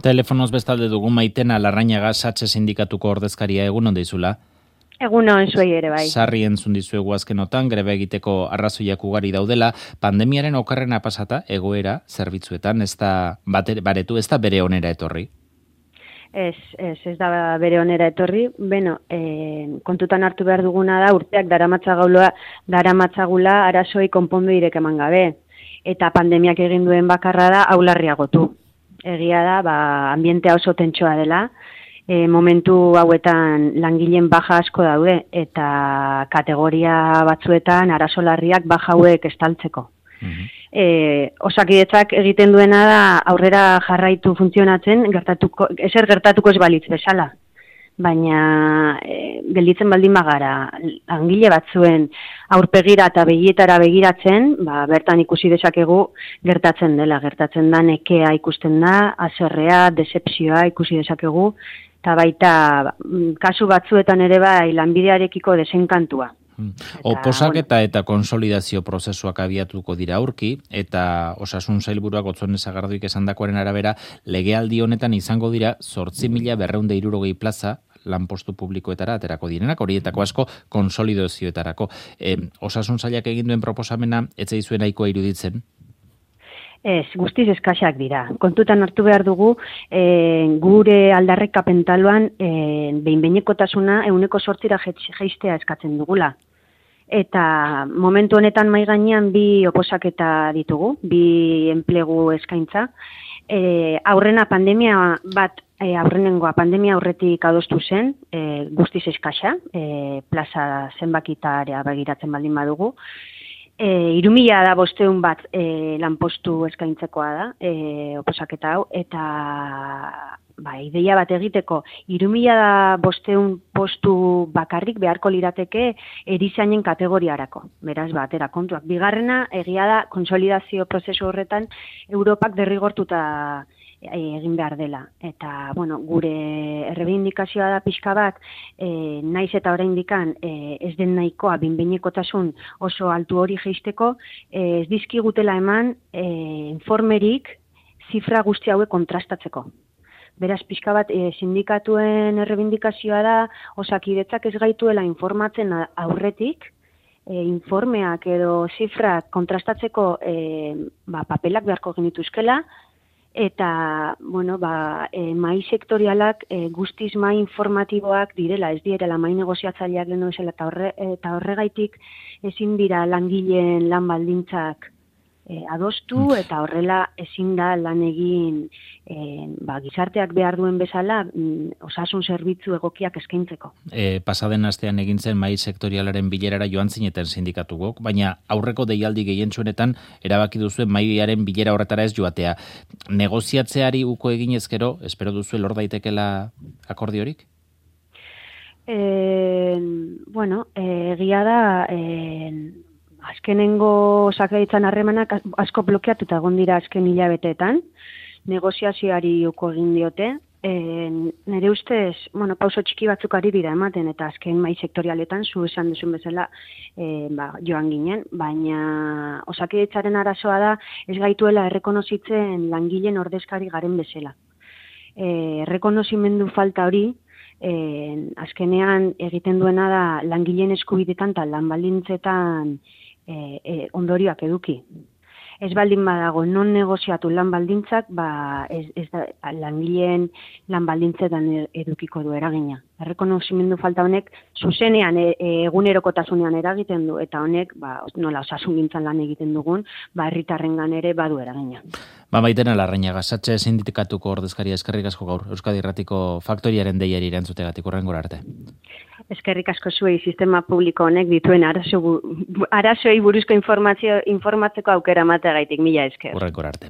Telefonoz bestalde dugu Maitena Larrañaga Satxe sindikatuko ordezkaria, egun on deizula. Egunon zuei ere bai. Sarri entzun dizuegu azkenotan, grebe egiteko arrazoiak ugari daudela, pandemiaren okerrena pasata, egoera, zerbitzuetan, ez da baretu, ez da bere onera etorri? Ez da bere onera etorri. Beno, kontutan hartu behar duguna da, urteak daramatzagula arazoi konpondu direk eman gabe. Eta pandemiak egin duen bakarra da, aularriagotu. Egia da, ambientea oso tentsoa dela, momentu hauetan langileen baja asko daude, eta kategoria batzuetan arazolarriak baja hauek estaltzeko. Osakidetzak egiten duena da aurrera jarraitu funtzionatzen, ezer gertatuko ez balitz bezala. Baina gelditzen baldin bagara langile batzuen aurpegira eta begietara begiratzen, bertan ikusi dezakegu gertatzen da nekea ikusten da, haserrea, decepzioa ikusi dezakegu, eta baita kasu batzuetan ere bai lanbidearekiko desenkantua. Oposaketa eta konsolidazio prozesuak abiatuko dira aurki, eta Osasun Sailburuak Otzone Sagarduik esandakoaren arabera, legealdi honetan izango dira 8.260 plaza lanpostu publikoetara aterako direnak, horietako asko konsolidazioetarako. Osasun Sailak egin duen proposamena, ez zaizue nahikoa iruditzen? Ez, guztiz eskaxak dira. Kontutan hartu behar dugu, gure aldarrikapen taloan behin-behinekotasuna 8%ra jaistea eskatzen dugula. Eta momentu honetan mahai gainean bi oposaketa ditugu, bi enplegu eskaintza. Aurrenengoa pandemia aurretik adostu zen, guztiz eskaxa, plaza zenbakitarea begiratzen baldin badugu. 3.000 da 500 bat lanpostu eskaintzekoa da, oposaketa hau, eta ideia bat egiteko 3.000 da 500 postu bakarrik beharko lirateke erizainen kategoriarako. Beraz, atera kontuak. Bigarrena, egia da, konsolidazio prozesu horretan Europak derrigortuta egin behar dela. Eta, gure errebindikazioa da pixka bat, naiz eta oraindikan ez den nahikoa behin-behinekotasun oso altu hori jeisteko, ez dizkigutela eman informerik zifra guzti hauek kontrastatzeko. Beraz, pixka bat sindikatuen errebindikazioa da, Osakidetzak ez gaituela informatzen aurretik, informeak edo zifrak kontrastatzeko papelak beharko genituzkela, eta, mai sektorialak guztiz mai informatiboak direla, ez direla mai negoziatzaileak lehen bezala, eta horregaitik ezin dira langileen lan baldintzak adostu, eta horrela ezin da lan egin gizarteak behar duen bezala osasun zerbitzu egokiak eskaintzeko. Pasaden astean egin zen mai sektorialaren bilerara joan zineten sindikatuok, baina aurreko deialdi gehientsuenetan erabaki duzuen maiaren bilera horretara ez joatea. Negoziatzeari uko egin ezkero, espero duzu lor daitekela akordiorik? Egia da, azkenengo Osakidetzan harremanak asko blokeatuta egon dira azken hilabeteetan, negoziazioari uko egin diote. Nire ustez, pauso txiki batzuk ari dira ematen, eta azken mai sektorialetan, zu esan duzun bezala joan ginen, baina Osakidetzaren arazoa da ez gaituela errekonozitzen langileen ordezkari garen bezala. Errekonozimendu falta hori, azkenean egiten duena da langileen eskubidetan eta lan baldintzetan ondorioak eduki. Ez baldin badago non negoziatu lan baldintzak, ez da langileen lan baldintzetan edukiko du eragina. Errekonozimendu falta honek zuzenean egunerokotasunean eragiten du, eta honek nola osasungintzan lan egiten dugun, herritarrengan ere badu eragina. Maitena Larrañaga, Satxe sindikatuko ordezkaria, eskerrik asko gaur Euskadi Irratiko Faktoriaren deiari erantzutegatik, hurrengora arte. Eskerrik asko zuei, sistema publiko honek dituen arazoei buruzko informatzeko aukera emateagaitik, mila esker. Hurrengora arte.